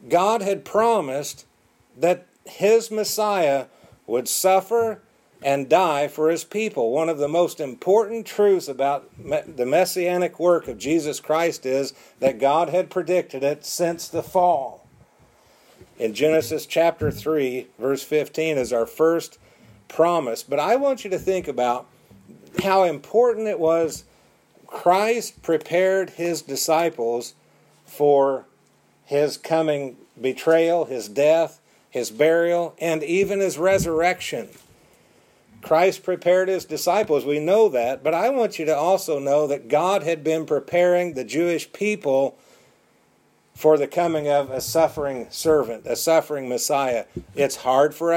God had promised that his Messiah would suffer and die for his people. One of the most important truths about the messianic work of Jesus Christ is that God had predicted it since the fall. In Genesis chapter 3, verse 15 is our first promise. But I want you to think about how important it was Christ prepared his disciples for his coming betrayal, his death, his burial, and even his resurrection. Christ prepared his disciples, we know that, but I want you to also know that God had been preparing the Jewish people for the coming of a suffering servant, a suffering Messiah. It's hard for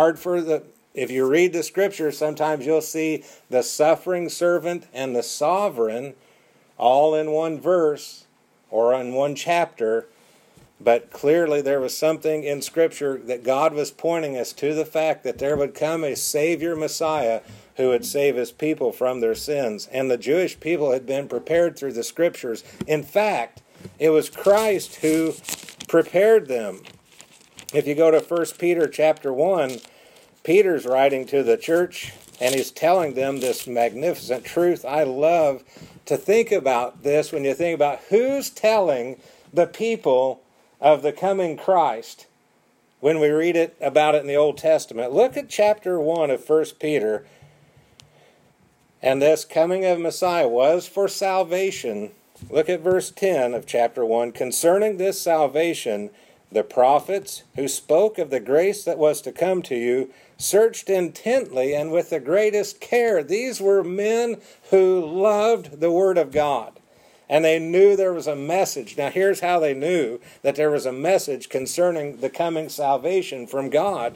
if you read the scriptures, sometimes you'll see the suffering servant and the sovereign all in one verse or in one chapter. But clearly there was something in Scripture that God was pointing us to the fact that there would come a Savior Messiah who would save his people from their sins. And the Jewish people had been prepared through the Scriptures. In fact, it was Christ who prepared them. If you go to 1 Peter chapter 1, Peter's writing to the church and he's telling them this magnificent truth. I love to think about this when you think about who's telling the people of the coming Christ when we read about it in the Old Testament. Look at chapter 1 of 1 Peter. And this coming of Messiah was for salvation. Look at verse 10 of chapter 1. Concerning this salvation, the prophets who spoke of the grace that was to come to you searched intently and with the greatest care. These were men who loved the Word of God. And they knew there was a message. Now here's how they knew that there was a message concerning the coming salvation from God.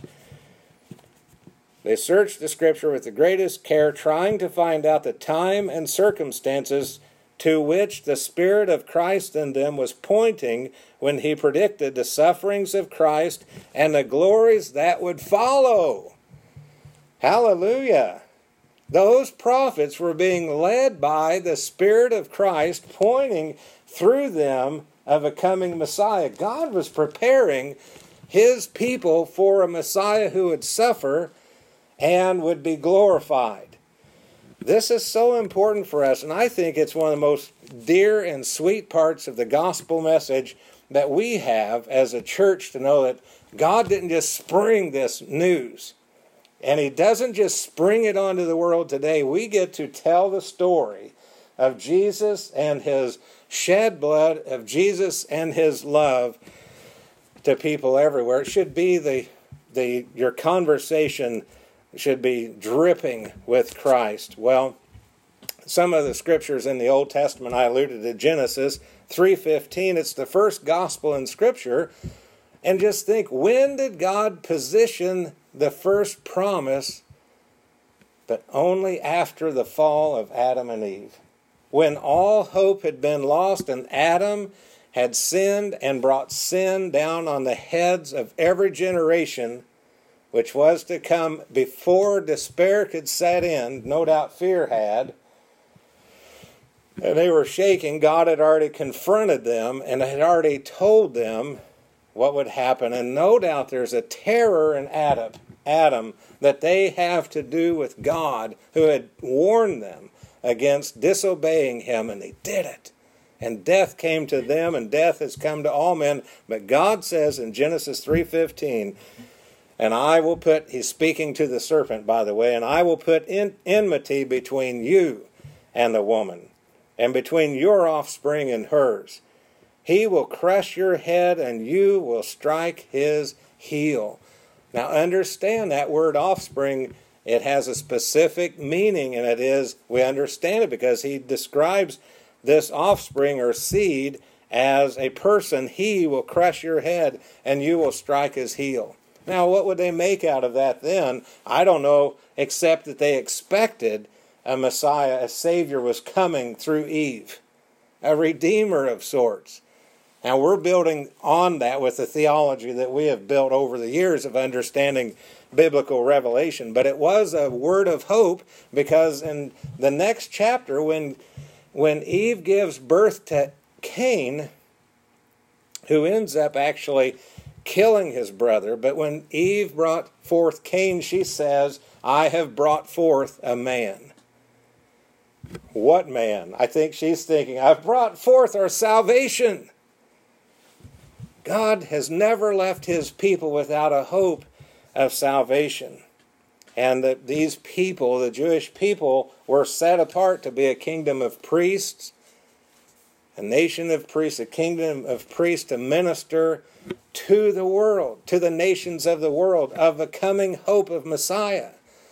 They searched the Scripture with the greatest care, trying to find out the time and circumstances to which the Spirit of Christ in them was pointing when he predicted the sufferings of Christ and the glories that would follow. Hallelujah! Those prophets were being led by the Spirit of Christ, pointing through them of a coming Messiah. God was preparing his people for a Messiah who would suffer and would be glorified. This is so important for us, and I think it's one of the most dear and sweet parts of the gospel message that we have as a church, to know that God didn't just spring this news. And he doesn't just spring it onto the world today. We get to tell the story of Jesus and his shed blood, of Jesus and his love to people everywhere. It should be your conversation should be dripping with Christ. Well, some of the scriptures in the Old Testament, I alluded to Genesis 3:15. It's the first gospel in Scripture. And just think, when did God position the first promise, but only after the fall of Adam and Eve? When all hope had been lost and Adam had sinned and brought sin down on the heads of every generation, which was to come before despair could set in, no doubt fear had, and they were shaking. God had already confronted them and had already told them what would happen. And no doubt there's a terror in Adam that they have to do with God, who had warned them against disobeying him, and they did it. And death came to them, and death has come to all men. But God says in Genesis 3:15, and I will put, he's speaking to the serpent, by the way, and I will put enmity between you and the woman, and between your offspring and hers. He will crush your head, and you will strike his heel. Now understand that word offspring, it has a specific meaning, and it is, we understand it because he describes this offspring or seed as a person. He will crush your head, and you will strike his heel. Now what would they make out of that then? I don't know, except that they expected a Messiah, a Savior was coming through Eve, a Redeemer of sorts. Now we're building on that with the theology that we have built over the years of understanding biblical revelation. But it was a word of hope, because in the next chapter, when Eve gives birth to Cain, who ends up actually killing his brother. But when Eve brought forth Cain, she says, I have brought forth a man. What man? I think she's thinking, I've brought forth our salvation. God has never left his people without a hope of salvation. And that these people, the Jewish people, were set apart to be a kingdom of priests, a nation of priests, a kingdom of priests to minister to the world, to the nations of the world, of a coming hope of Messiah.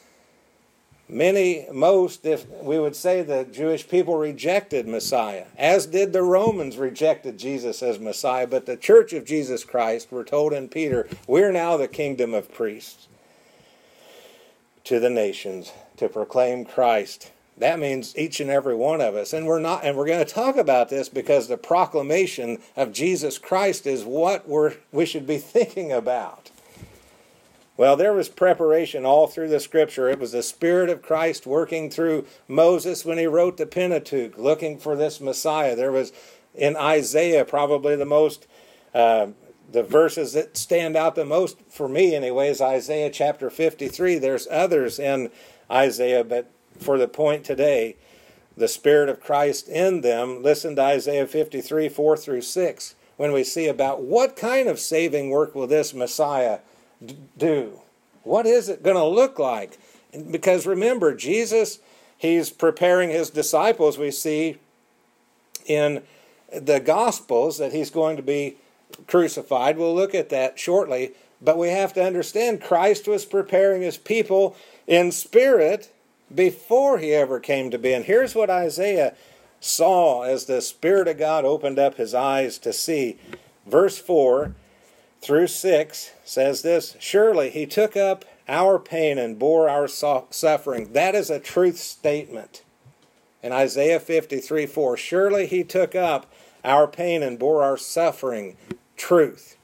If we would say the Jewish people rejected Messiah, as did the Romans rejected Jesus as Messiah, but the Church of Jesus Christ, we're told in Peter, we're now the kingdom of priests to the nations to proclaim Christ. That means each and every one of us. And we're going to talk about this because the proclamation of Jesus Christ is what we should be thinking about. Well, there was preparation all through the Scripture. It was the Spirit of Christ working through Moses when he wrote the Pentateuch, looking for this Messiah. There was in Isaiah probably the verses that stand out the most for me anyway is Isaiah chapter 53. There's others in Isaiah, but for the point today, the Spirit of Christ in them. Listen to Isaiah 53, 4 through 6, when we see about what kind of saving work will this Messiah do? What is it going to look like? Because remember, Jesus, he's preparing his disciples. We see in the Gospels that he's going to be crucified. We'll look at that shortly. But we have to understand Christ was preparing his people in spirit before he ever came to be. And here's what Isaiah saw as the Spirit of God opened up his eyes to see. Verse 4 through 6 says this, surely he took up our pain and bore our suffering. That is a truth statement. In Isaiah 53, 4, surely he took up our pain and bore our suffering. Truth.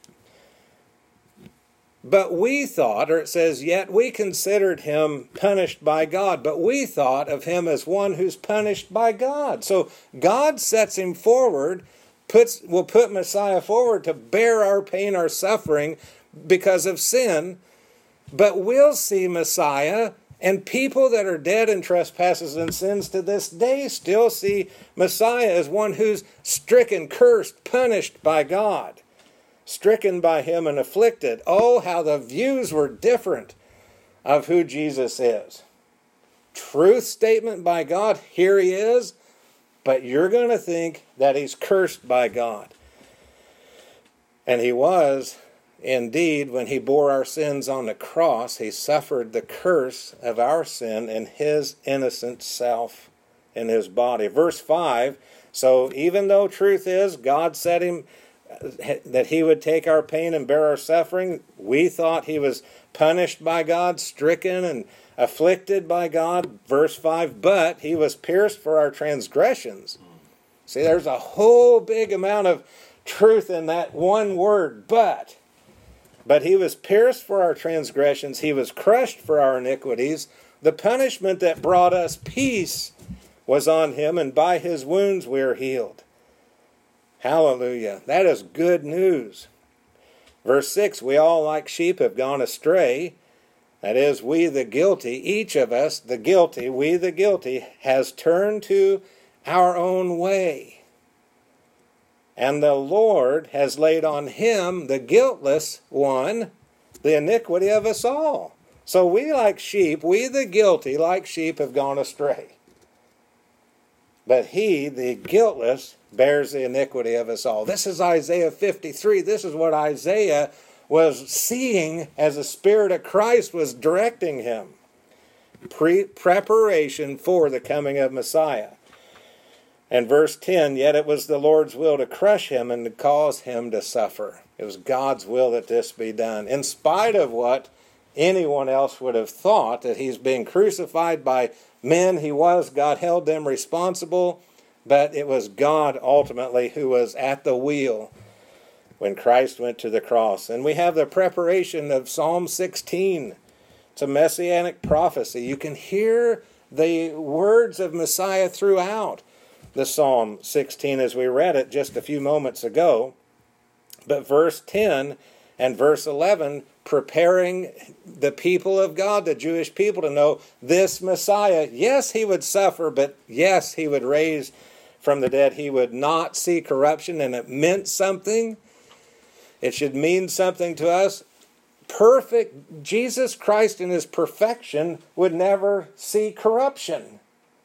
But we thought, or it says, yet we considered him punished by God, but we thought of him as one who's punished by God. So God sets him forward, will put Messiah forward to bear our pain, our suffering because of sin, but we'll see Messiah, and people that are dead in trespasses and sins to this day still see Messiah as one who's stricken, cursed, punished by God. Stricken by him and afflicted. Oh, how the views were different of who Jesus is. Truth statement by God, here he is, but you're going to think that he's cursed by God. And he was, indeed, when he bore our sins on the cross, he suffered the curse of our sin in his innocent self in his body. Verse 5, so even though truth is, God set him that he would take our pain and bear our suffering. We thought he was punished by God, stricken and afflicted by God. Verse 5, but he was pierced for our transgressions. See, there's a whole big amount of truth in that one word, but. But he was pierced for our transgressions. He was crushed for our iniquities. The punishment that brought us peace was on him, and by his wounds we are healed. Hallelujah. That is good news. Verse 6, we all like sheep have gone astray. That is, we the guilty, each of us, the guilty, we the guilty, has turned to our own way. And the Lord has laid on him, the guiltless one, the iniquity of us all. So we like sheep, we the guilty, like sheep have gone astray. But he, the guiltless, bears the iniquity of us all. This is Isaiah 53. This is what Isaiah was seeing as the Spirit of Christ was directing him. Preparation for the coming of Messiah. And verse 10, yet it was the Lord's will to crush him and to cause him to suffer. It was God's will that this be done. In spite of what anyone else would have thought, that he's being crucified by men, God held them responsible, but it was God ultimately who was at the wheel when Christ went to the cross. And we have the preparation of Psalm 16. It's a messianic prophecy. You can hear the words of Messiah throughout the Psalm 16 as we read it just a few moments ago. But verse 10 and verse 11, preparing the people of God, the Jewish people, to know this Messiah, yes, he would suffer, but yes, he would raise from the dead. He would not see corruption, and it meant something. It should mean something to us. Perfect, Jesus Christ in his perfection would never see corruption.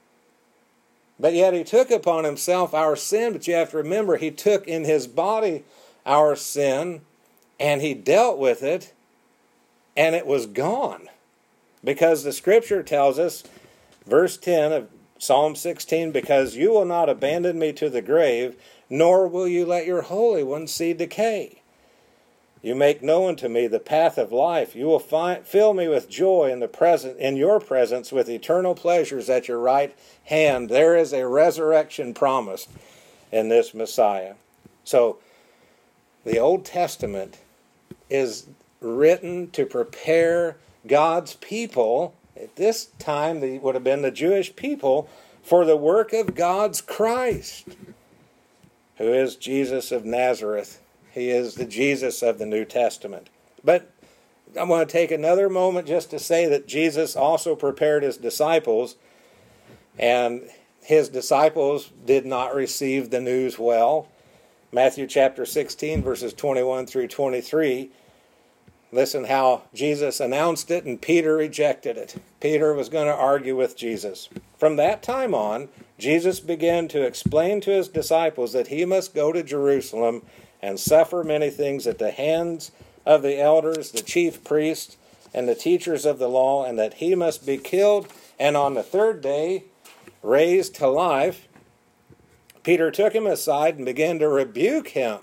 But yet he took upon himself our sin. But you have to remember, he took in his body our sin, and he dealt with it, and it was gone. Because the Scripture tells us, verse 10 of Psalm 16, because you will not abandon me to the grave, nor will you let your Holy One see decay. You make known to me the path of life. You will fill me with joy in your presence with eternal pleasures at your right hand. There is a resurrection promised in this Messiah. So, the Old Testament is written to prepare God's people. At this time, they would have been the Jewish people, for the work of God's Christ, who is Jesus of Nazareth. He is the Jesus of the New Testament. But I want to take another moment just to say that Jesus also prepared his disciples, and his disciples did not receive the news well. Matthew chapter 16, verses 21 through 23. Listen how Jesus announced it and Peter rejected it. Peter was going to argue with Jesus. From that time on, Jesus began to explain to his disciples that he must go to Jerusalem and suffer many things at the hands of the elders, the chief priests, and the teachers of the law, and that he must be killed, and on the third day raised to life. Peter took him aside and began to rebuke him.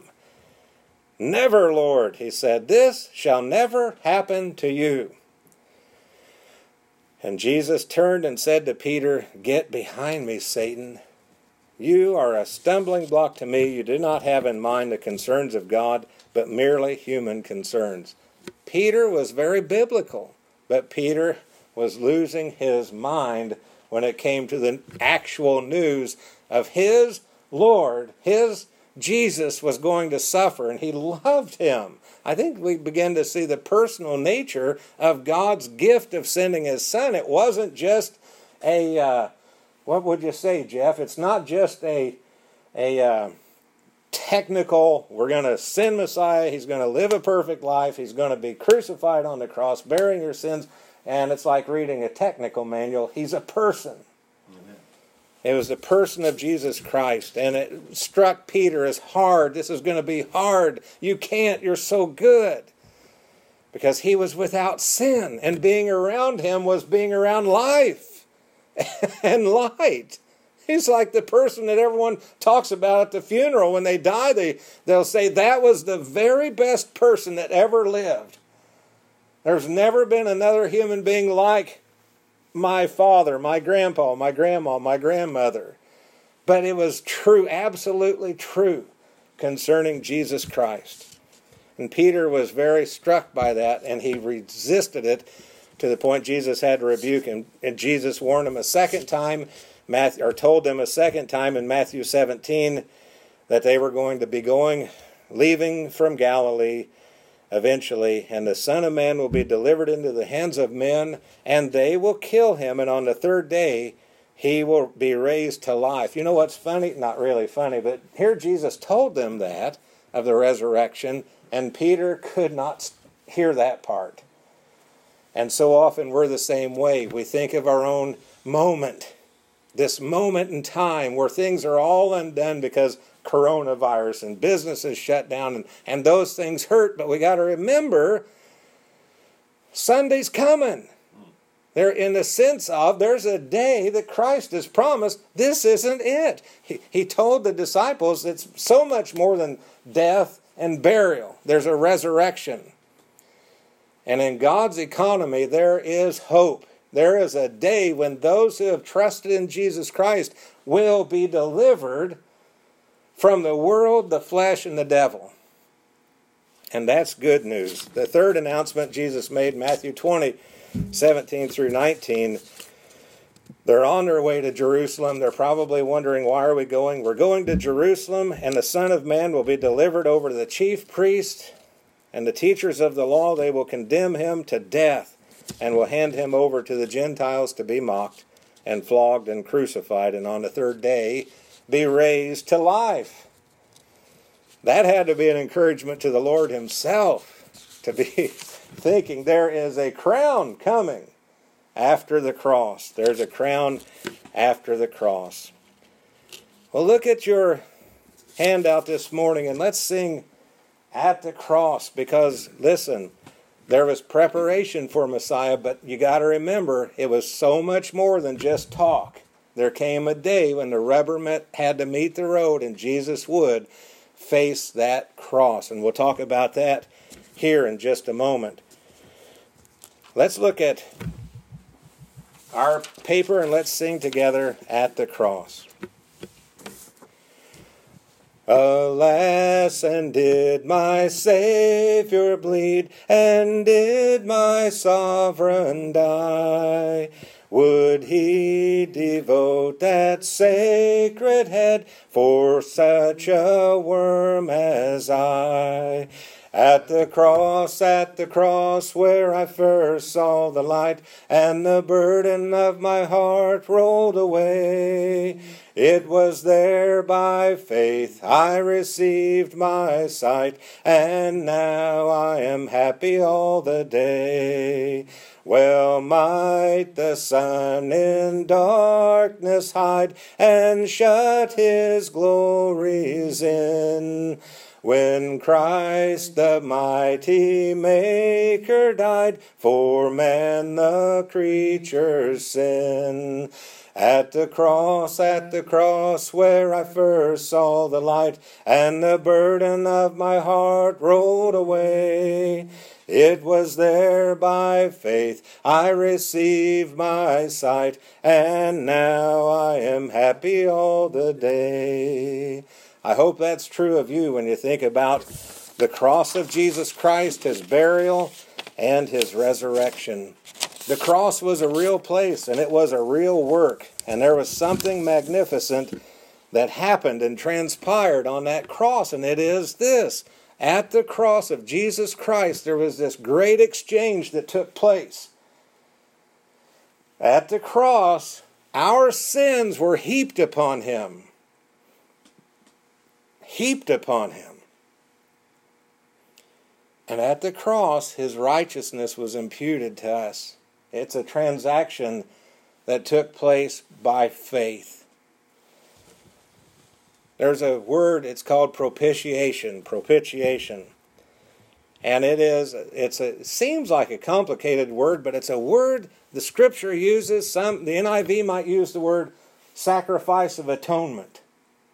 Never, Lord, he said, this shall never happen to you. And Jesus turned and said to Peter, get behind me, Satan. You are a stumbling block to me. You do not have in mind the concerns of God, but merely human concerns. Peter was very biblical, but Peter was losing his mind when it came to the actual news of his Lord, his Jesus was going to suffer, and he loved him. I think we begin to see the personal nature of God's gift of sending his Son. It wasn't just what would you say, Jeff? It's not just a technical, we're going to send Messiah, he's going to live a perfect life, he's going to be crucified on the cross, bearing your sins, and it's like reading a technical manual. He's a person. It was the person of Jesus Christ, and it struck Peter as hard. This is going to be hard. You can't. You're so good. Because he was without sin, and being around him was being around life and light. He's like the person that everyone talks about at the funeral. When they die, they'll say, that was the very best person that ever lived. There's never been another human being like my father, my grandpa, my grandma, my grandmother. But it was true, absolutely true, concerning Jesus Christ. And Peter was very struck by that, and he resisted it to the point Jesus had to rebuke him. And Jesus warned him a second time, told them a second time in Matthew 17 that they were going to be leaving from Galilee eventually, and the Son of Man will be delivered into the hands of men, and they will kill him, and on the third day he will be raised to life. You know what's funny? Not really funny, but here Jesus told them that, of the resurrection, and Peter could not hear that part. And so often we're the same way. We think of our own moment, this moment in time where things are all undone because coronavirus and businesses shut down, and those things hurt, but we got to remember Sunday's coming. They're in the sense of there's a day that Christ has promised. This isn't it. He told the disciples it's so much more than death and burial. There's a resurrection. And in God's economy, there is hope. There is a day when those who have trusted in Jesus Christ will be delivered from the world, the flesh, and the devil. And that's good news. The third announcement Jesus made, Matthew 20, 17 through 19, They're on their way to Jerusalem. They're probably wondering, why are we going? We're going to Jerusalem, and the Son of Man will be delivered over to the chief priests and the teachers of the law. They will condemn him to death and will hand him over to the Gentiles to be mocked and flogged and crucified, and on the third day be raised to life. That had to be an encouragement to the Lord himself, to be thinking there is a crown coming after the cross. There's a crown after the cross. Well, look at your handout this morning and let's sing At the Cross, because, listen, there was preparation for Messiah, but you got to remember, it was so much more than just talk. There came a day when the rubber had to meet the road, and Jesus would face that cross. And we'll talk about that here in just a moment. Let's look at our paper and let's sing together At the Cross. Alas, and did my Savior bleed, and did my Sovereign die? Would he devote that sacred head for such a worm as I? At the cross, where I first saw the light, and the burden of my heart rolled away. It was there by faith I received my sight, and now I am happy all the day. Well might the sun in darkness hide, and shut his glories in, when Christ the mighty Maker died for man the creature's sin. At the cross, where I first saw the light, and the burden of my heart rolled away. It was there by faith I received my sight, and now I am happy all the day. I hope that's true of you when you think about the cross of Jesus Christ, his burial, and his resurrection. The cross was a real place, and it was a real work, and there was something magnificent that happened and transpired on that cross, and it is this. At the cross of Jesus Christ, there was this great exchange that took place. At the cross, our sins were heaped upon him. Heaped upon him. And at the cross, his righteousness was imputed to us. It's a transaction that took place by faith. There's a word, it's called propitiation. Propitiation. And it seems like a complicated word, but it's a word the Scripture uses. The NIV might use the word sacrifice of atonement.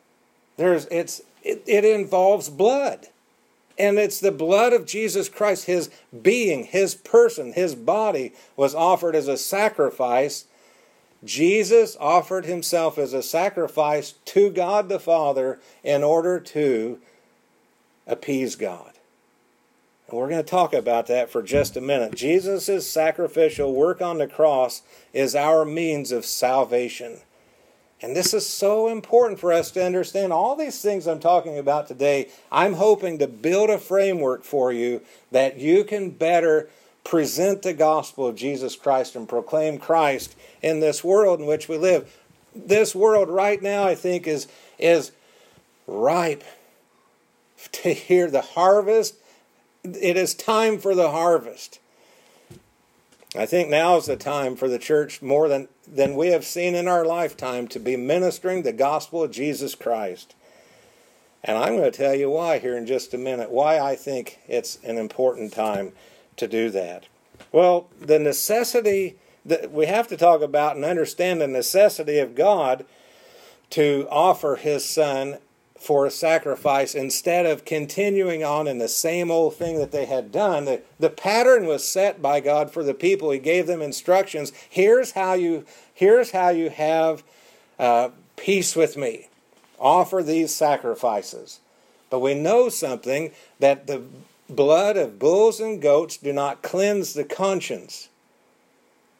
It involves blood. And it's the blood of Jesus Christ, his being, his person, his body was offered as a sacrifice. Jesus offered himself as a sacrifice to God the Father in order to appease God. And we're going to talk about that for just a minute. Jesus' sacrificial work on the cross is our means of salvation. And this is so important for us to understand. All these things I'm talking about today, I'm hoping to build a framework for you that you can better present the gospel of Jesus Christ and proclaim Christ in this world in which we live. This world right now, I think, is ripe to hear the harvest. It is time for the harvest. I think now is the time for the church more than we have seen in our lifetime to be ministering the gospel of Jesus Christ. And I'm going to tell you why here in just a minute, why I think it's an important time to do that. Well, the necessity that we have to talk about and understand the necessity of God to offer his Son for a sacrifice instead of continuing on in the same old thing that they had done. The pattern was set by God for the people. He gave them instructions. Here's how you have peace with me. Offer these sacrifices. But we know something, that the blood of bulls and goats do not cleanse the conscience.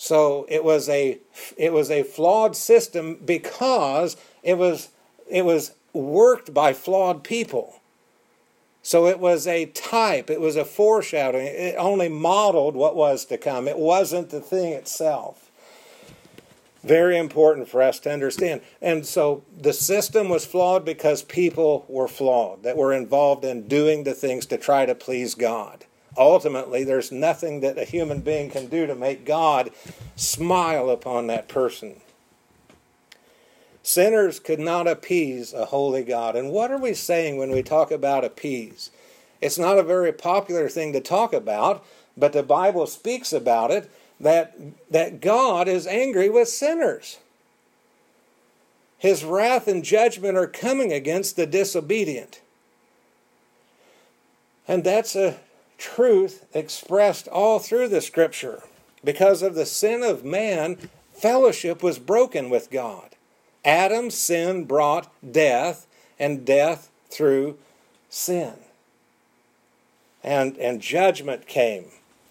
So it was a flawed system because it was worked by flawed people. So it was a type, it was a foreshadowing. It only modeled what was to come. It wasn't the thing itself. Very important for us to understand. And so the system was flawed because people were flawed, that were involved in doing the things to try to please God. Ultimately, there's nothing that a human being can do to make God smile upon that person. Sinners could not appease a holy God. And what are we saying when we talk about appease? It's not a very popular thing to talk about, but the Bible speaks about it, that God is angry with sinners. His wrath and judgment are coming against the disobedient. And that's a truth expressed all through the Scripture. Because of the sin of man, fellowship was broken with God. Adam's sin brought death, and death through sin. And judgment came.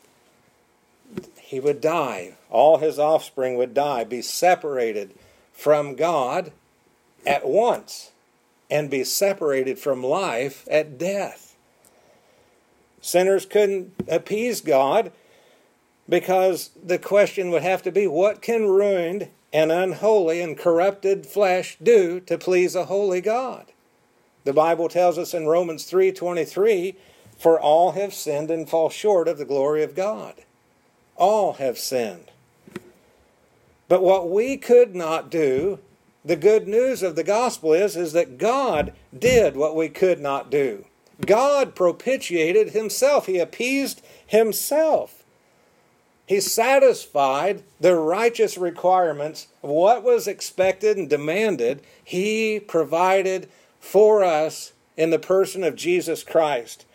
He would die. All his offspring would die, be separated from God at once, and be separated from life at death. Sinners couldn't appease God because the question would have to be, what can ruined and unholy and corrupted flesh do to please a holy God? The Bible tells us in Romans 3:23, for all have sinned and fall short of the glory of God. All have sinned. But what we could not do, the good news of the gospel is that God did what we could not do. God propitiated himself. He appeased himself. He satisfied the righteous requirements of what was expected and demanded. He provided for us in the person of Jesus Christ.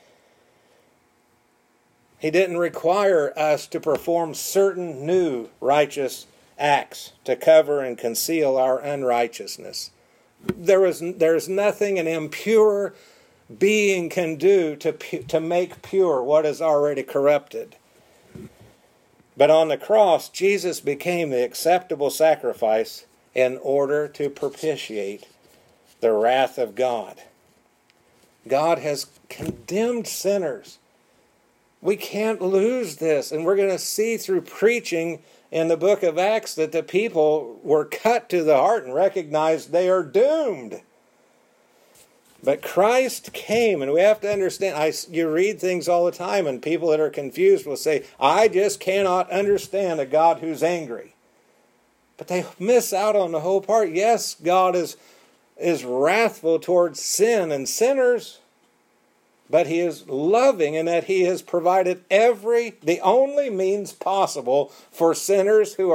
He didn't require us to perform certain new righteous acts to cover and conceal our unrighteousness. There's nothing an impure being can do to make pure what is already corrupted. But on the cross, Jesus became the acceptable sacrifice in order to propitiate the wrath of God. God has condemned sinners. We can't lose this, and we're going to see through preaching in the book of Acts that the people were cut to the heart and recognized they are doomed. But Christ came, and we have to understand, you read things all the time, and people that are confused will say, I just cannot understand a God who's angry. But they miss out on the whole part. Yes, God is wrathful towards sin and sinners, but he is loving in that he has provided the only means possible for sinners who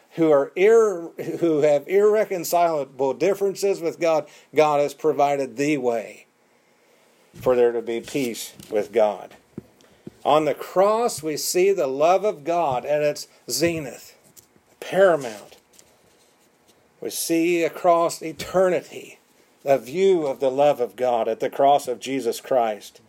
have irreconcilable differences with God. God has provided the way for there to be peace with God. On the cross, we see the love of God at its zenith, paramount. We see across eternity a view of the love of God at the cross of Jesus Christ.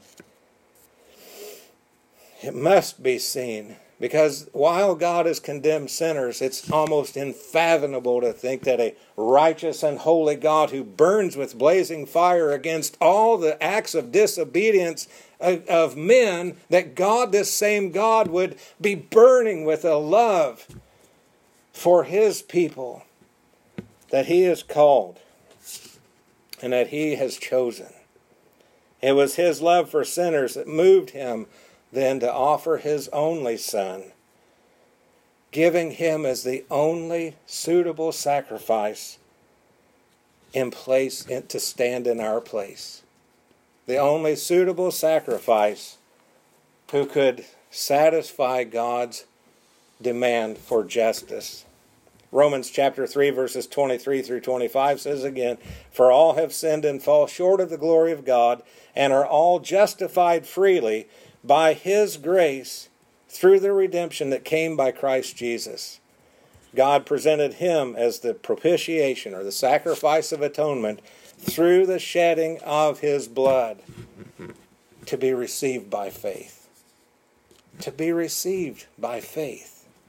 It must be seen, because while God has condemned sinners, it's almost unfathomable to think that a righteous and holy God who burns with blazing fire against all the acts of disobedience of men, that God, this same God, would be burning with a love for his people that he has called and that he has chosen. It was his love for sinners that moved him then to offer his only Son, giving him as the only suitable sacrifice in place to stand in our place. The only suitable sacrifice who could satisfy God's demand for justice. Romans chapter 3 verses 23 through 25 says again, for all have sinned and fall short of the glory of God, and are all justified freely by his grace through the redemption that came by Christ Jesus. God presented him as the propitiation, or the sacrifice of atonement, through the shedding of his blood, to be received by faith. To be received by faith.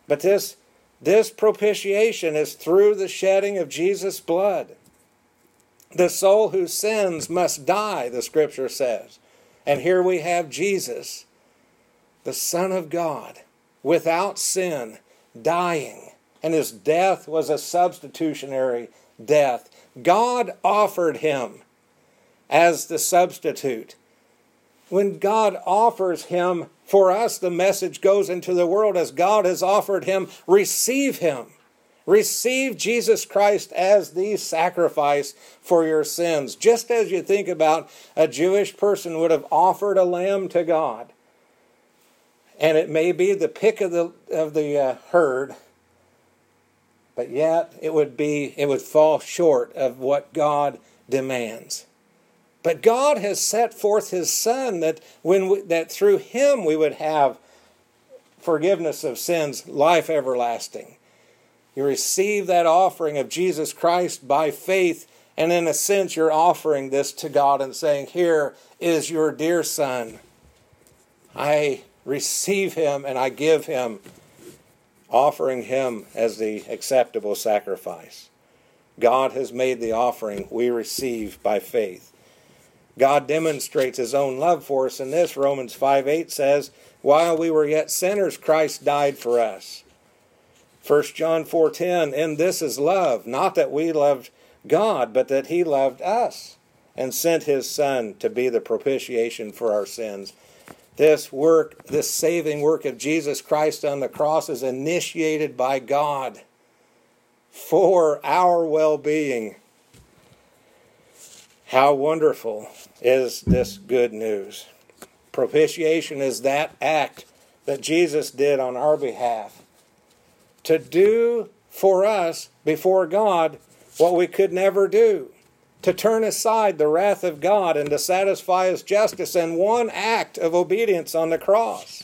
But this propitiation is through the shedding of Jesus' blood. The soul who sins must die, the Scripture says. And here we have Jesus, the Son of God, without sin, dying. And his death was a substitutionary death. God offered him as the substitute. When God offers him for us, the message goes into the world as God has offered him. Receive him. Receive Jesus Christ as the sacrifice for your sins. Just as you think about a Jewish person would have offered a lamb to God. And it may be the pick of the herd, but yet it would fall short of what God demands. But God has set forth his Son that that through him we would have forgiveness of sins, life everlasting. You receive that offering of Jesus Christ by faith, and in a sense you're offering this to God and saying, here is your dear Son. I receive him and I give him, offering him as the acceptable sacrifice. God has made the offering we receive by faith. God demonstrates his own love for us in this. Romans 5:8 says, while we were yet sinners, Christ died for us. 1 John 4:10, and this is love, not that we loved God, but that he loved us and sent his Son to be the propitiation for our sins. This work, this saving work of Jesus Christ on the cross is initiated by God for our well-being. How wonderful is this good news? Propitiation is that act that Jesus did on our behalf, to do for us before God what we could never do, to turn aside the wrath of God and to satisfy his justice in one act of obedience on the cross.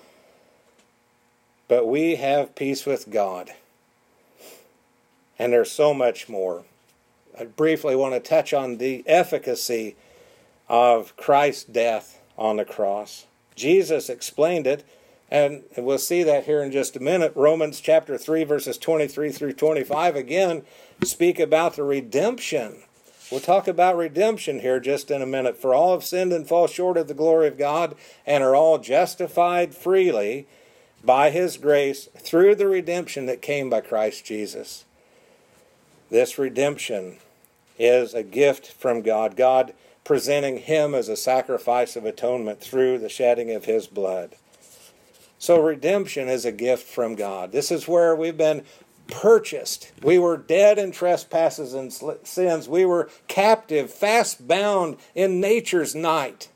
But we have peace with God. And there's so much more. I briefly want to touch on the efficacy of Christ's death on the cross. Jesus explained it, and we'll see that here in just a minute. Romans chapter 3, verses 23 through 25 again speak about the redemption. We'll talk about redemption here just in a minute. For all have sinned and fall short of the glory of God, and are all justified freely by his grace through the redemption that came by Christ Jesus. This redemption is a gift from God, God presenting him as a sacrifice of atonement through the shedding of his blood. So redemption is a gift from God. This is where we've been purchased. We were dead in trespasses and sins. We were captive, fast bound in nature's night.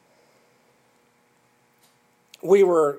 We were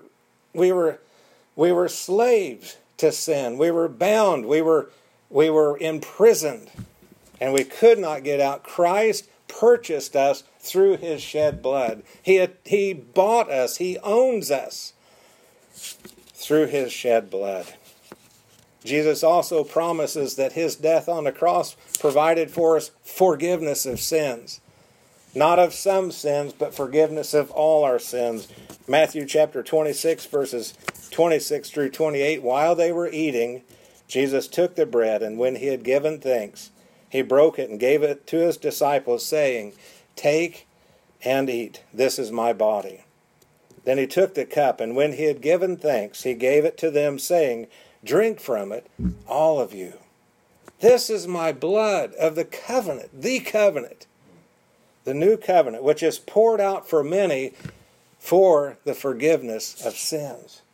slaves to sin. We were bound. We were imprisoned. And we could not get out. Christ purchased us through his shed blood. He bought us. He owns us through his shed blood. Jesus also promises that his death on the cross provided for us forgiveness of sins. Not of some sins, but forgiveness of all our sins. Matthew chapter 26, verses 26 through 28. While they were eating, Jesus took the bread, and when he had given thanks, he broke it and gave it to his disciples, saying, take and eat. This is my body. Then he took the cup, and when he had given thanks, he gave it to them, saying, drink from it, all of you. This is my blood of the covenant, the new covenant, which is poured out for many for the forgiveness of sins.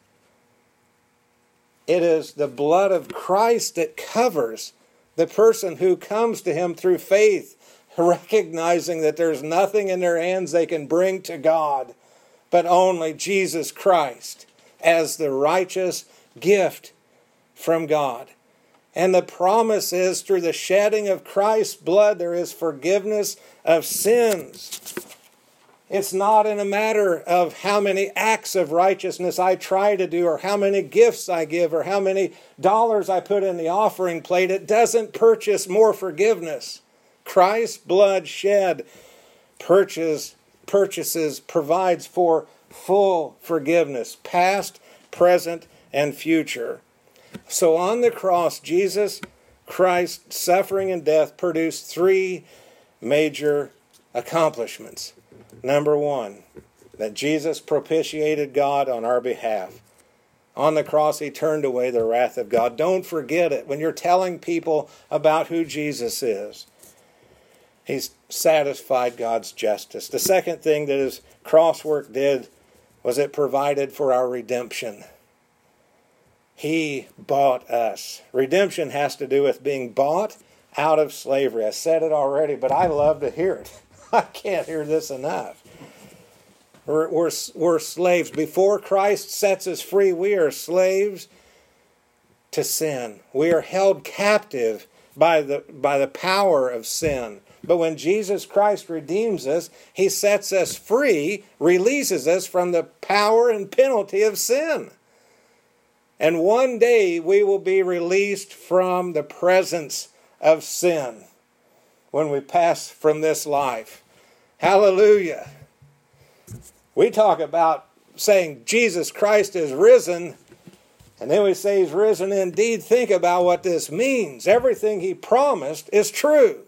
It is the blood of Christ that covers the person who comes to him through faith, recognizing that there's nothing in their hands they can bring to God, but only Jesus Christ as the righteous gift from God. And the promise is through the shedding of Christ's blood, there is forgiveness of sins. It's not in a matter of how many acts of righteousness I try to do, or how many gifts I give, or how many dollars I put in the offering plate. It doesn't purchase more forgiveness. Christ's blood shed provides for full forgiveness, past, present, and future. So on the cross, Jesus Christ's suffering and death produced three major accomplishments. Number one, that Jesus propitiated God on our behalf. On the cross, he turned away the wrath of God. Don't forget it when you're telling people about who Jesus is. He's satisfied God's justice. The second thing that his cross work did was it provided for our redemption. He bought us. Redemption has to do with being bought out of slavery. I said it already, but I love to hear it. I can't hear this enough. We're slaves. Before Christ sets us free, we are slaves to sin. We are held captive by the power of sin. But when Jesus Christ redeems us, he sets us free, releases us from the power and penalty of sin. And one day we will be released from the presence of sin when we pass from this life. Hallelujah. We talk about saying Jesus Christ is risen, and then we say he's risen indeed. Think about what this means. Everything he promised is true.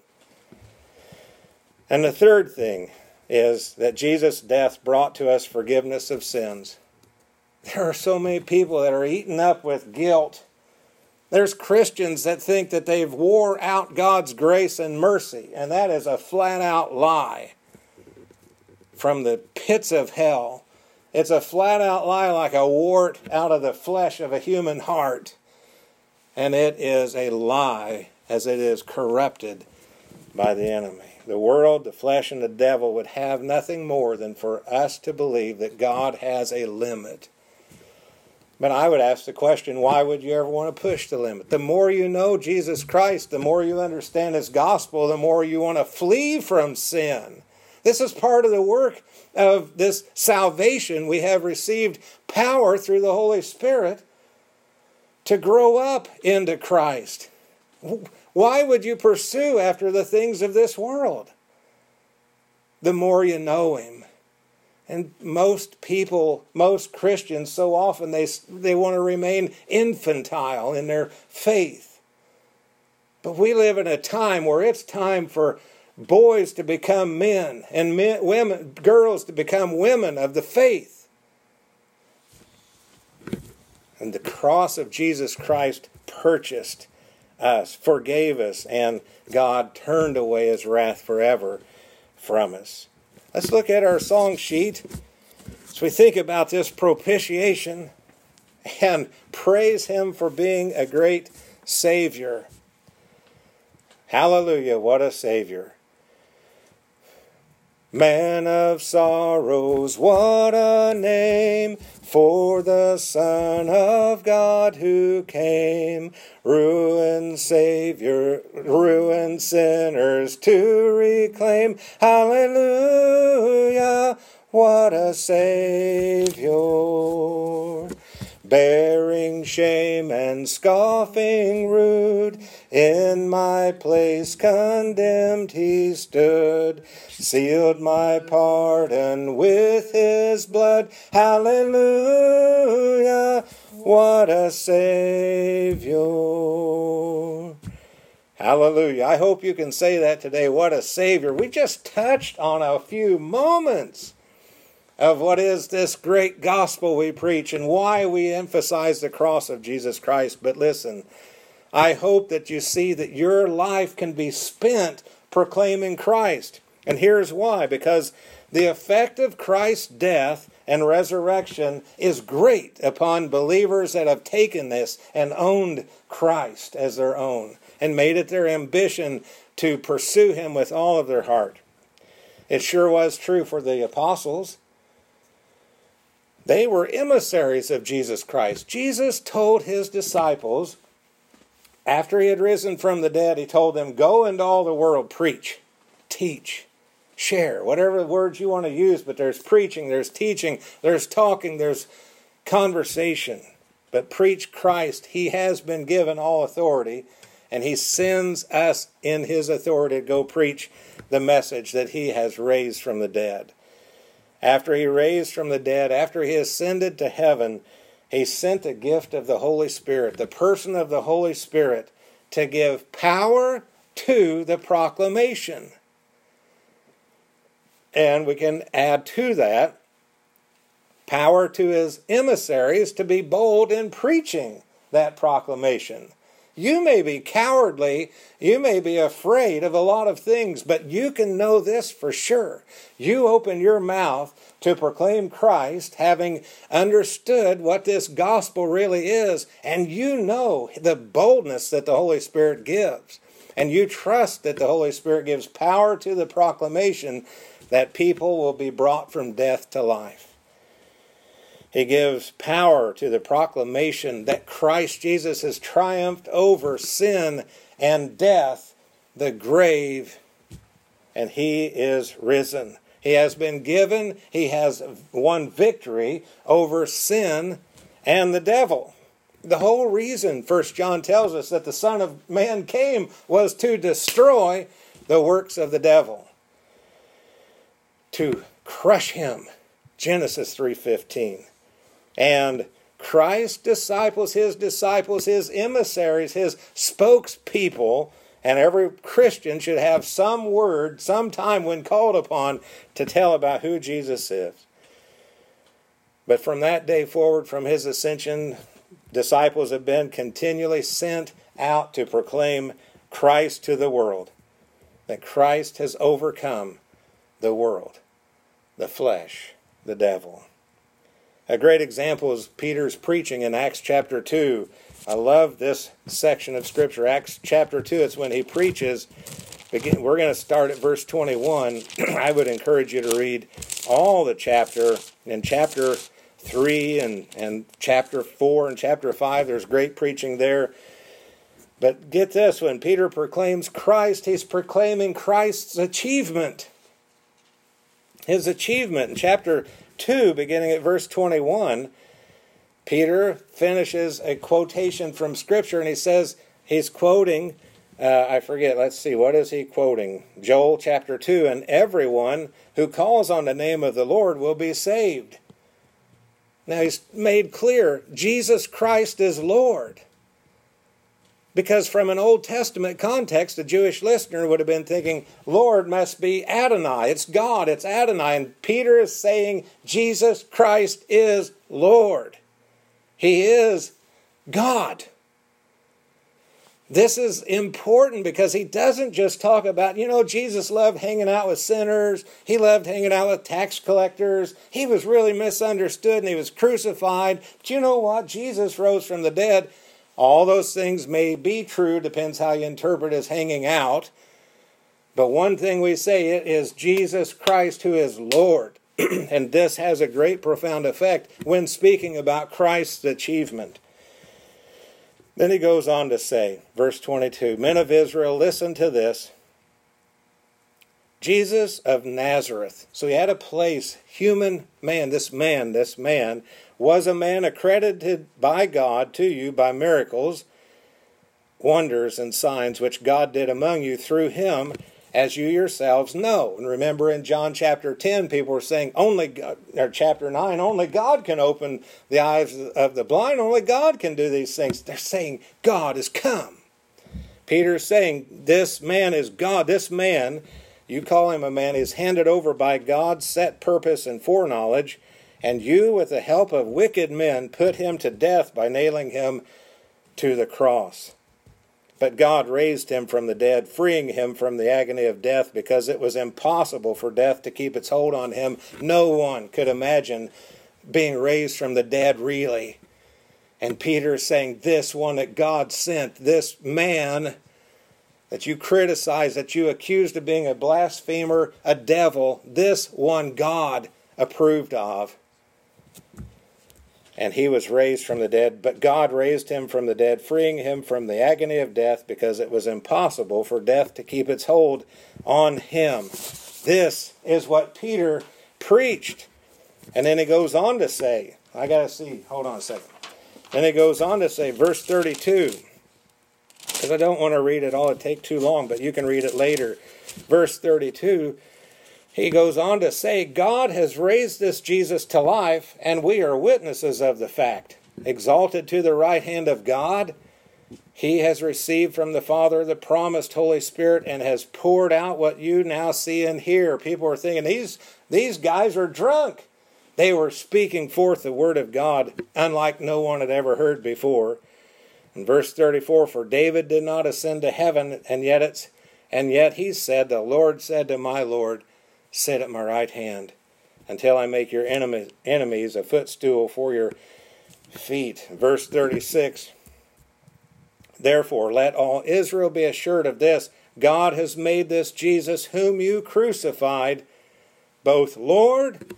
And the third thing is that Jesus' death brought to us forgiveness of sins. There are so many people that are eaten up with guilt. There's Christians that think that they've wore out God's grace and mercy, and that is a flat-out lie from the pits of hell. It's a flat-out lie like a wart out of the flesh of a human heart. And it is a lie as it is corrupted by the enemy. The world, the flesh, and the devil would have nothing more than for us to believe that God has a limit. But I would ask the question, why would you ever want to push the limit? The more you know Jesus Christ, the more you understand his gospel, the more you want to flee from sin. This is part of the work of this salvation. We have received power through the Holy Spirit to grow up into Christ. Why would you pursue after the things of this world? The more you know him. And most people, most Christians, so often they want to remain infantile in their faith. But we live in a time where it's time for boys to become men and girls to become women of the faith. And the cross of Jesus Christ purchased us, forgave us, and God turned away his wrath forever from us. Let's look at our song sheet as we think about this propitiation and praise him for being a great Savior. Hallelujah, what a Savior. Man of sorrows, what a name for the Son of God who came, ruined Savior, ruined sinners to reclaim. Hallelujah, what a Savior. Bearing shame and scoffing rude, in my place condemned he stood, sealed my pardon with his blood. Hallelujah, what a Savior. Hallelujah. I hope you can say that today. What a Savior. We just touched on a few moments of what is this great gospel we preach and why we emphasize the cross of Jesus Christ. But listen, I hope that you see that your life can be spent proclaiming Christ. And here's why. Because the effect of Christ's death and resurrection is great upon believers that have taken this and owned Christ as their own and made it their ambition to pursue him with all of their heart. It sure was true for the apostles. They were emissaries of Jesus Christ. Jesus told his disciples, after he had risen from the dead, he told them, go into all the world, preach, teach, share, whatever words you want to use, but there's preaching, there's teaching, there's talking, there's conversation. But preach Christ. He has been given all authority, and he sends us in his authority to go preach the message that he has raised from the dead. After he raised from the dead, after he ascended to heaven, He sent the gift of the Holy Spirit, the person of the Holy Spirit, to give power to the proclamation. And we can add to that power to his emissaries to be bold in preaching that proclamation. You may be cowardly, you may be afraid of a lot of things, but you can know this for sure. You open your mouth to proclaim Christ, having understood what this gospel really is, and you know the boldness that the Holy Spirit gives. And you trust that the Holy Spirit gives power to the proclamation that people will be brought from death to life. He gives power to the proclamation that Christ Jesus has triumphed over sin and death, the grave, and he is risen. He has been given, he has won victory over sin and the devil. The whole reason 1 John tells us that the Son of Man came was to destroy the works of the devil, to crush him. Genesis 3:15. And Christ's disciples, his emissaries, his spokespeople, and every Christian should have some word, some time when called upon to tell about who Jesus is. But from that day forward, from his ascension, disciples have been continually sent out to proclaim Christ to the world. That Christ has overcome the world, the flesh, the devil. A great example is Peter's preaching in Acts chapter 2. I love this section of Scripture. Acts chapter 2, it's when he preaches. Again, we're going to start at verse 21. I would encourage you to read all the chapter. In chapter 3 and chapter 4 and chapter 5, there's great preaching there. But get this, when Peter proclaims Christ, he's proclaiming Christ's achievement. His achievement. In chapter 2, beginning at verse 21, Peter finishes a quotation from Scripture, and he says he's quoting, what is he quoting? Joel chapter 2, and everyone who calls on the name of the Lord will be saved. Now he's made clear, Jesus Christ is Lord. Because from an Old Testament context, a Jewish listener would have been thinking, Lord must be Adonai. It's God, it's Adonai. And Peter is saying, Jesus Christ is Lord. He is God. This is important because he doesn't just talk about, Jesus loved hanging out with sinners. He loved hanging out with tax collectors. He was really misunderstood and he was crucified. But you know what? Jesus rose from the dead. All those things may be true, depends how you interpret as hanging out. But one thing we say, it is Jesus Christ who is Lord. And this has a great profound effect when speaking about Christ's achievement. Then he goes on to say, verse 22, Men of Israel, listen to this. Jesus of Nazareth. So he had a place, human man, this man was a man accredited by God to you by miracles, wonders, and signs which God did among you through him, as you yourselves know. And remember in John chapter 10, people were saying, chapter 9, only God can open the eyes of the blind, only God can do these things. They're saying, God has come. Peter's saying, this man is God. This man, you call him a man, is handed over by God's set purpose and foreknowledge, and you, with the help of wicked men, put him to death by nailing him to the cross. But God raised him from the dead, freeing him from the agony of death, because it was impossible for death to keep its hold on him. No one could imagine being raised from the dead, really. And Peter is saying, this one that God sent, this man that you criticize, that you accused of being a blasphemer, a devil, this one God approved of. And he was raised from the dead, but God raised him from the dead, freeing him from the agony of death, because it was impossible for death to keep its hold on him. This is what Peter preached. And then he goes on to say, hold on a second. Then he goes on to say, verse 32, because I don't want to read it all, it'd take too long, but you can read it later. Verse 32, he goes on to say, God has raised this Jesus to life, and we are witnesses of the fact. exalted to the right hand of God. He has received from the Father the promised Holy Spirit and has poured out what you now see and hear. People are thinking, these guys are drunk. They were speaking forth the word of God, unlike no one had ever heard before. In verse 34, for David did not ascend to heaven, and yet he said, the Lord said to my Lord, sit at my right hand, until I make your enemies a footstool for your feet. Verse 36, therefore let all Israel be assured of this, God has made this Jesus, whom you crucified, both Lord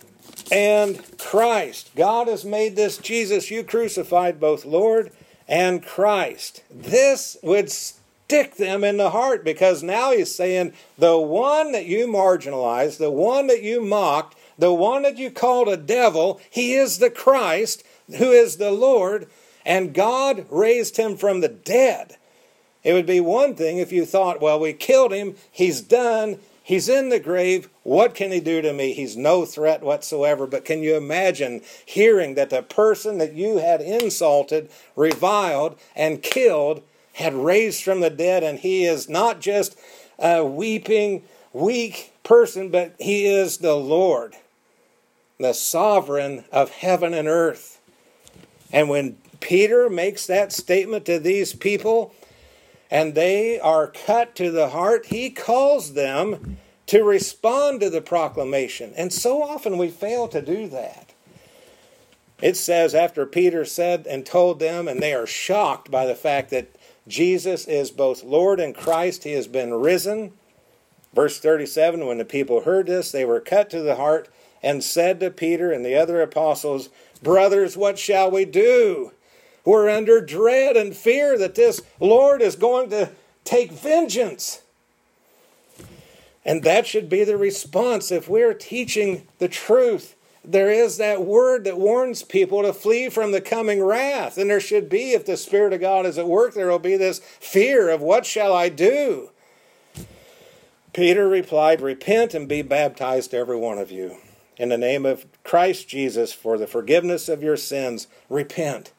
and Christ. God has made this Jesus you crucified, both Lord and Christ. This would stick them in the heart, because now he's saying the one that you marginalized, the one that you mocked, the one that you called a devil, he is the Christ, who is the Lord, and God raised him from the dead. It would be one thing if you thought, well, we killed him, he's done, he's in the grave, what can he do to me? He's no threat whatsoever. But can you imagine hearing that the person that you had insulted, reviled, and killed had raised from the dead, and he is not just a weeping, weak person, but he is the Lord, the sovereign of heaven and earth. And when Peter makes that statement to these people, and they are cut to the heart, he calls them to respond to the proclamation. And so often we fail to do that. It says, after Peter said and told them, and they are shocked by the fact that Jesus is both Lord and Christ, he has been risen. Verse 37, when the people heard this, they were cut to the heart and said to Peter and the other apostles, brothers, what shall we do? We're under dread and fear that this Lord is going to take vengeance. And that should be the response if we're teaching the truth. There is that word that warns people to flee from the coming wrath. And there should be, if the Spirit of God is at work, there will be this fear of what shall I do? Peter replied, repent and be baptized, every one of you, in the name of Christ Jesus for the forgiveness of your sins. Repent.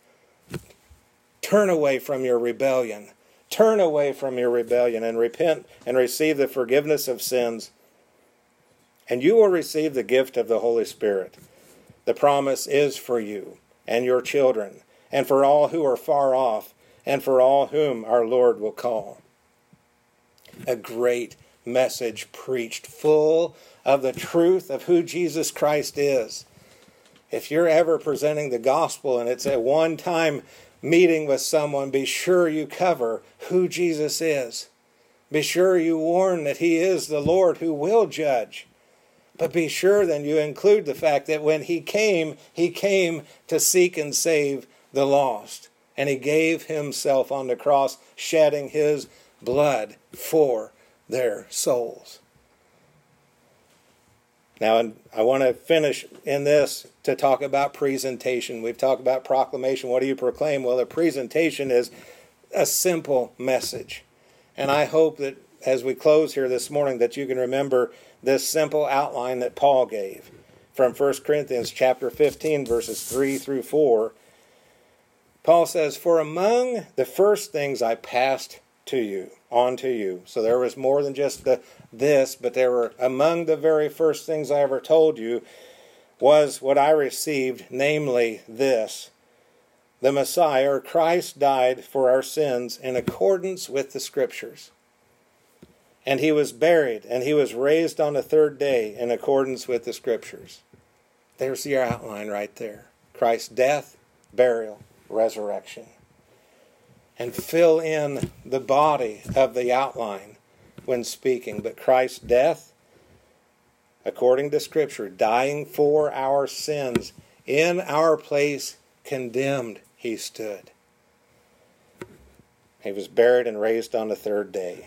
Turn away from your rebellion. Turn away from your rebellion and repent and receive the forgiveness of sins. And you will receive the gift of the Holy Spirit. The promise is for you and your children, and for all who are far off, and for all whom our Lord will call. A great message preached, full of the truth of who Jesus Christ is. If you're ever presenting the gospel and it's a one-time meeting with someone, be sure you cover who Jesus is. Be sure you warn that he is the Lord who will judge. But be sure then you include the fact that when he came to seek and save the lost. And he gave himself on the cross, shedding his blood for their souls. Now, I want to finish in this to talk about presentation. We've talked about proclamation. What do you proclaim? Well, the presentation is a simple message. And I hope that as we close here this morning that you can remember this simple outline that Paul gave from 1 Corinthians chapter 15, verses 3 through 4. Paul says, for among the first things I passed on to you. So there was more than just this, but there were among the very first things I ever told you was what I received, namely this. The Messiah, or Christ, died for our sins in accordance with the Scriptures. And he was buried, and he was raised on the third day in accordance with the Scriptures. There's your outline right there. Christ's death, burial, resurrection. And fill in the body of the outline when speaking. But Christ's death, according to Scripture, dying for our sins, in our place, condemned he stood. He was buried and raised on the third day.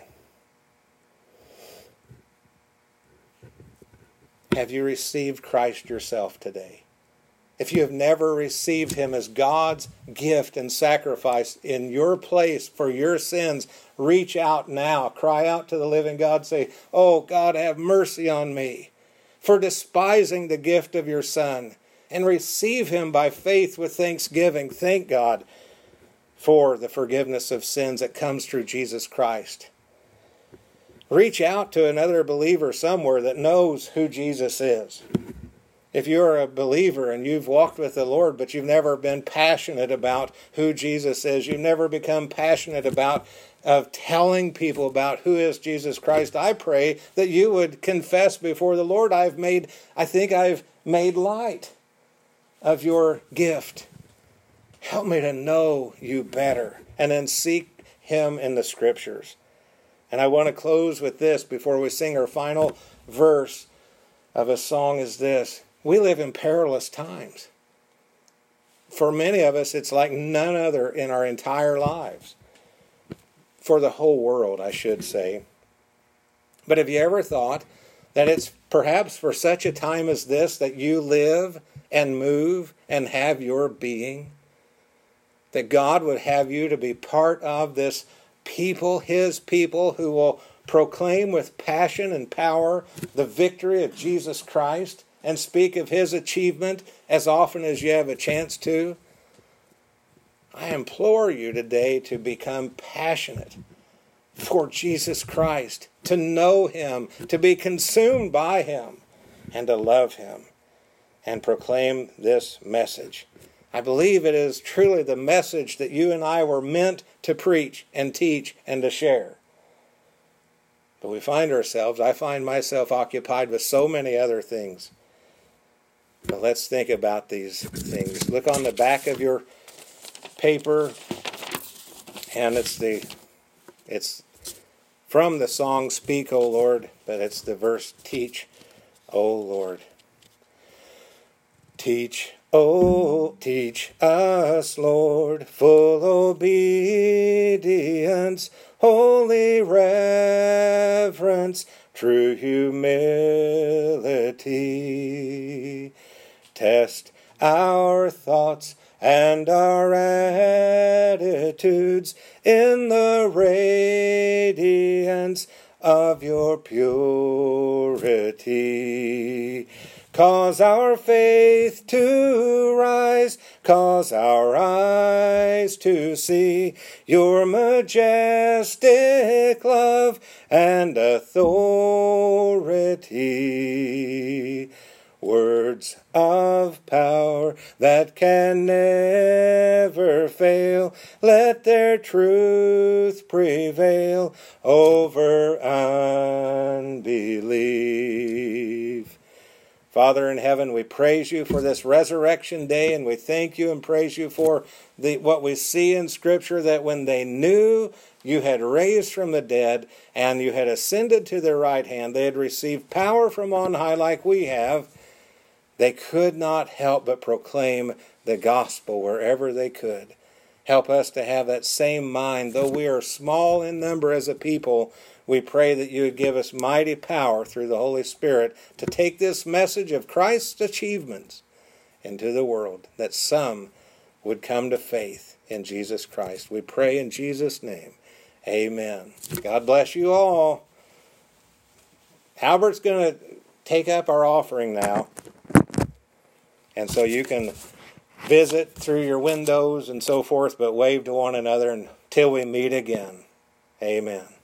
Have you received Christ yourself today? If you have never received him as God's gift and sacrifice in your place for your sins, reach out now. Cry out to the living God. Say, oh God, have mercy on me for despising the gift of your Son and receive him by faith with thanksgiving. Thank God for the forgiveness of sins that comes through Jesus Christ. Reach out to another believer somewhere that knows who Jesus is. If you're a believer and you've walked with the Lord, but you've never been passionate about who Jesus is, you've never become passionate about telling people about who is Jesus Christ, I pray that you would confess before the Lord, I think I've made light of your gift. Help me to know you better, and then seek him in the Scriptures. And I want to close with this before we sing our final verse of a song is this. We live in perilous times. For many of us, it's like none other in our entire lives. For the whole world, I should say. But have you ever thought that it's perhaps for such a time as this that you live and move and have your being? That God would have you to be part of this people, his people, who will proclaim with passion and power the victory of Jesus Christ and speak of his achievement as often as you have a chance to. I implore you today to become passionate for Jesus Christ, to know him, to be consumed by him, and to love him, and proclaim this message. I believe it is truly the message that you and I were meant to preach and teach and to share. But I find myself occupied with so many other things. But let's think about these things. Look on the back of your paper, and it's from the song Speak, O Lord, but it's the verse Teach, O Lord. Teach us, Lord, full obedience, holy reverence, true humility. Test our thoughts and our attitudes in the radiance of your purity. Cause our faith to rise, cause our eyes to see your majestic love and authority. Words of power that can never fail, let their truth prevail over unbelief. Father in heaven, we praise you for this resurrection day, and we thank you and praise you for what we see in Scripture, that when they knew you had raised from the dead and you had ascended to their right hand, they had received power from on high like we have. They could not help but proclaim the gospel wherever they could. Help us to have that same mind. Though we are small in number as a people, we pray that you would give us mighty power through the Holy Spirit to take this message of Christ's achievements into the world, that some would come to faith in Jesus Christ. We pray in Jesus' name. Amen. God bless you all. Albert's going to take up our offering now. And so you can visit through your windows and so forth, but wave to one another until we meet again. Amen.